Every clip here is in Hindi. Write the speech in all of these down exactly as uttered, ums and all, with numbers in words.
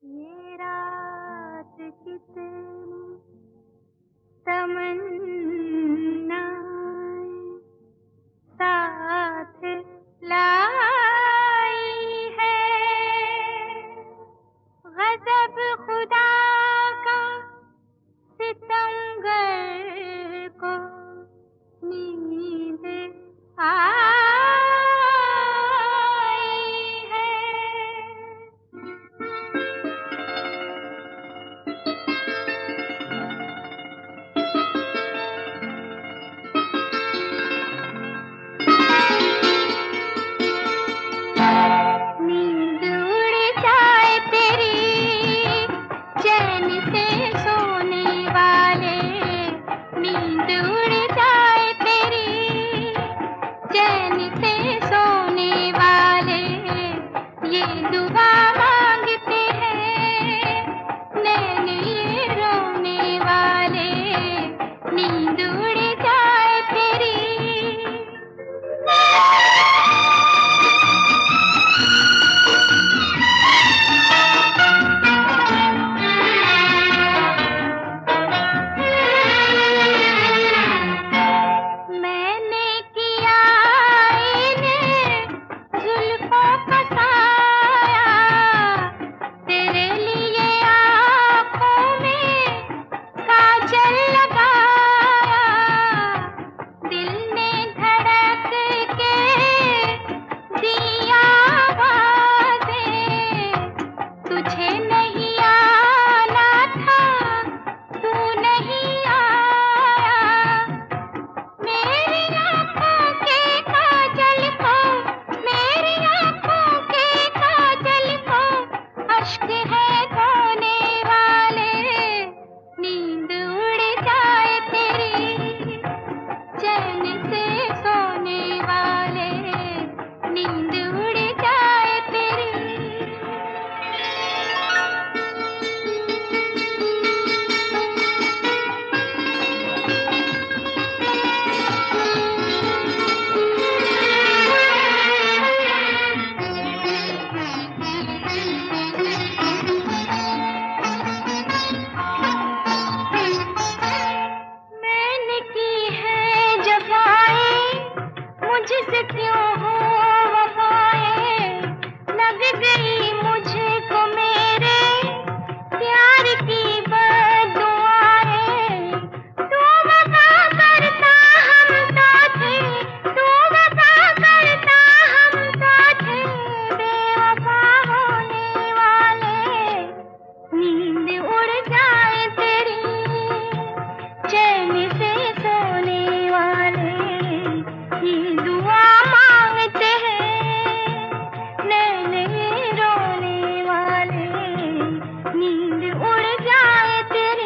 ये रात कितनी तमन्नाएं साथ लाई है। गज़ब खुदा का सितमगर को नींद आई है। नींद उड़ जाए तेरी चैन से सोने वाले, नींद उड़ जाए तेरी चैन से सोने वाले, ये दुआ मांगते हैं नैन ये रोने वाले। नींद उड़ जाए तेरी। मैंने किया इन्हें जुल्फों का साया, तेरे लिए आँखों में काजल लगाया। दिल ने धड़क के दिया आवाज़ें, तुझे नहीं आना था तू नहीं आया। मेरी आँखों के काजल को, मेरी आँखों के काजल को अश्क है धोने वाले। नींद उड़ जाए तेरी चैन से सोने वाले, नींद उड़ जाए तेरी। मैंने की है जफ़ाएं, मुझसे क्यों हो वफ़ाएं। लग गई मुझको मेरे प्यार की बद्दुआएं। तू वफ़ा करता हम तो थे, तू वफ़ा करता हम तो थे बेवफ़ा होने वाले। नींद उड़ जाए तेरी चैन से सोने वाले, ये दुआ मांगते हैं नैन ये रोने वाले। नींद उड़ जाए तेरी।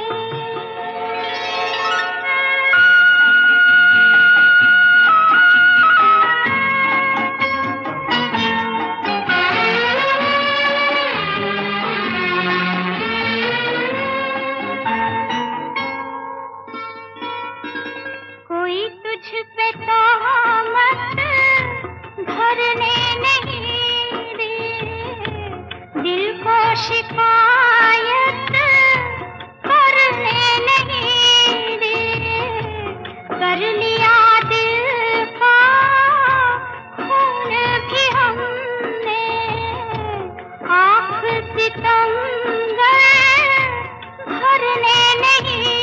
कोई तुझ पे तोहमत धरने नहीं दी, दिल को शिकायत करने नहीं दी। कर लिया दिल का खून भी हमने, आँख सितमगर भरने नहीं